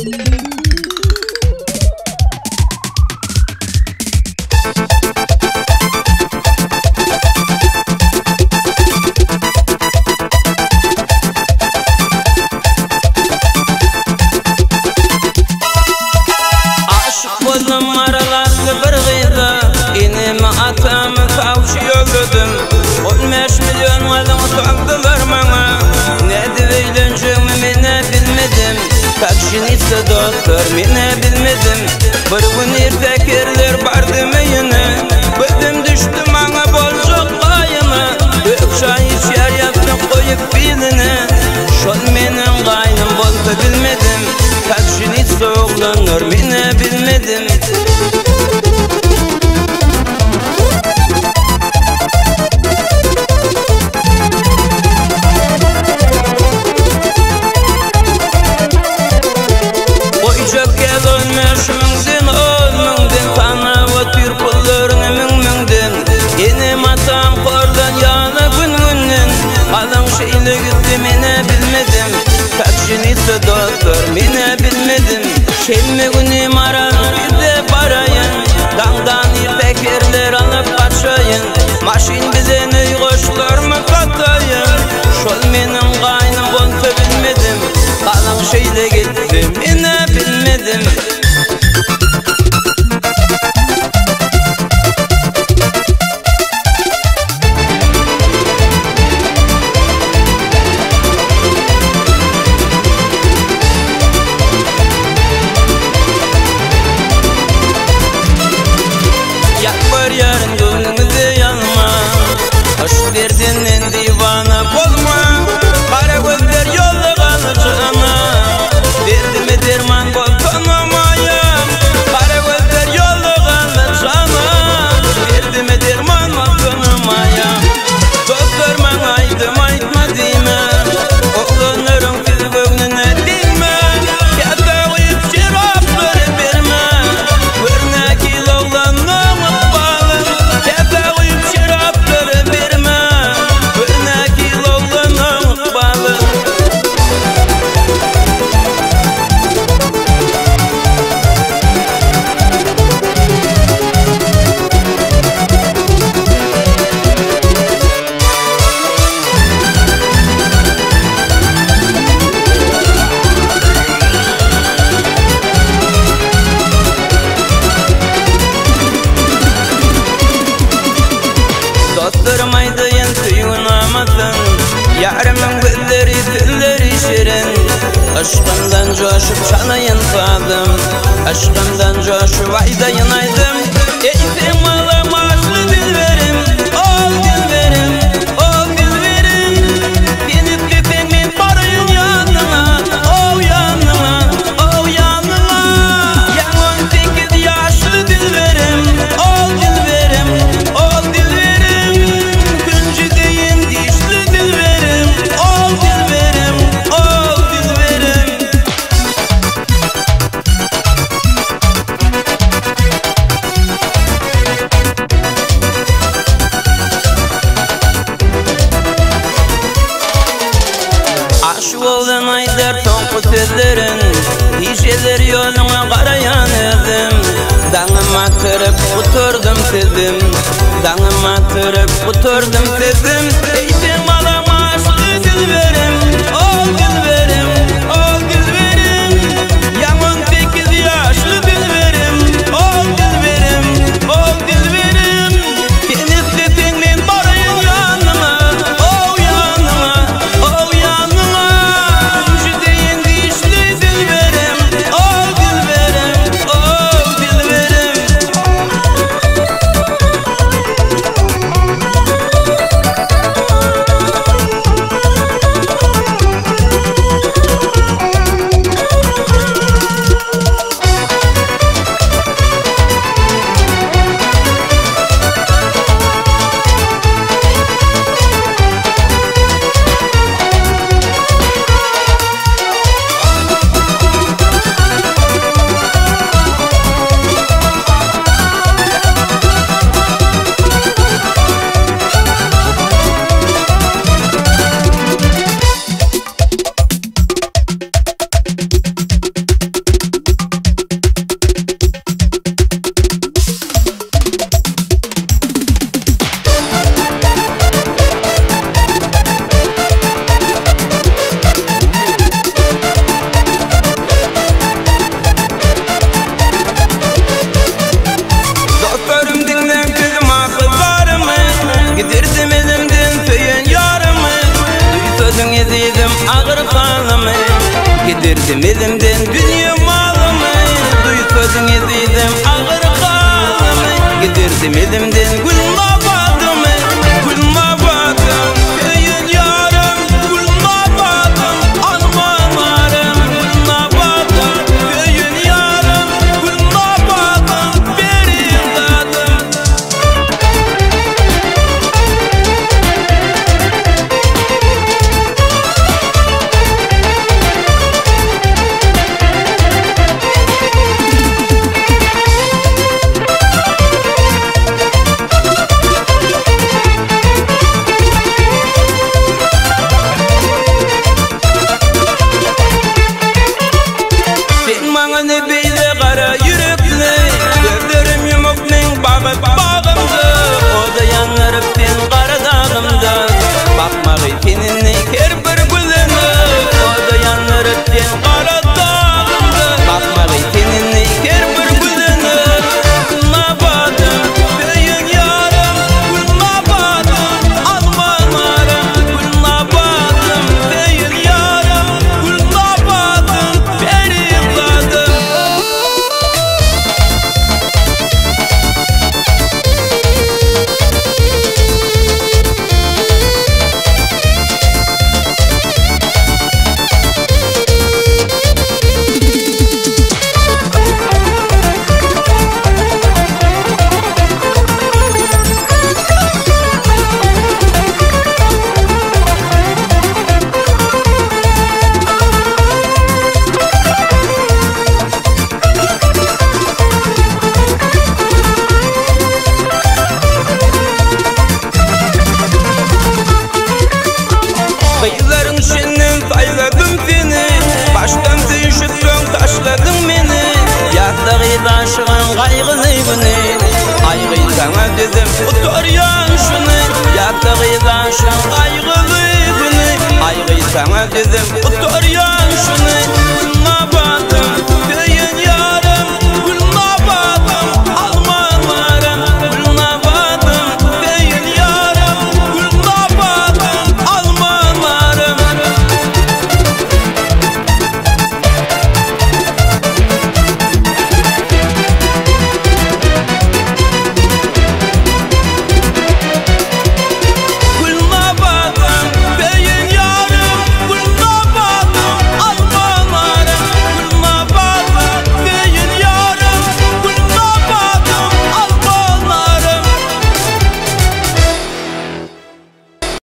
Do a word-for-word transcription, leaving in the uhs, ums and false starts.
Doktor mine bilmedim bir gün irtekerler bardı meyine Bildim düştüm ana bolcuk qayını Büyük çay içer yaptım koyup biline Şol menin qaynım bolsa bilmedim Kakşin hiç soğuklanır mine bilmedim Doktor mine bilmedim Şemme günüm aranır bir de barayın Dağdan irtekerler alıp kaçayın Maşin bize ney koşlar mı katayın Şol menin qaynım bolsa bilmedim Kalın şeyle gittim mine bilmedim Derdinin divana olma Kara gözler yolda kalacağına Derdime derman bol tanımayım Kara gözler yolda kalacağına Derdime derman bol tanımayım Doktor bana aydım aytma diyme Oğlanların siz böğnüne diyme Kâda uyup şirapları verme Örnek il oğlanın ıkbalın Kâda uyup şirapları verme Dostlarımaydıyn suyunamadın Yarımın gülleri tülleri şirin Aşkımdan coşup çalayın sadım Aşkımdan coşup aydayın aydım Eyfim ağlam aşkı dilverim Ol dilverim, ol dilverim Binip tüfeğimi barayın yanına O yanına, o yanına Yan on sekiz yaşlı dilverim Ol dilverim, ol dilverim Güncü deyin dişli dilverim Ol dilverim, ol dilverim Aşık olan aydar tonku sözlerin Hişeler yoluna karayan edim Dağıma tırıp oturdum sedim Dağıma tırıp oturdum sedim Eyfim ağlama aşkı dilverim Ol dilverim, ol dilverim Yan on sekiz yaşlı dilverim Ol dilverim, ol dilverim Deniz sesinle barayın yanına O yanına, o yanına Güncü deyin dişli dilverim Ol dilverim, ol dilverim ağır halımı Gidirdim elimden dünya malımı Duykodun ediydim ağır halımı Gidirdim elimden gül mabadımı Gül mabadım köyün yarım Gül mabadım almanlarım Gül mabadım köyün yarım Gül mabadım benim dadım Kıyıların şenlen sayladım seni Baştan düşüttün taşladın beni Yattağıyla aşığın kaygılı günü Aygı sana dedim otur yan şunu Yattağıyla aşığın kaygılı günü Aygı sana dedim otur yan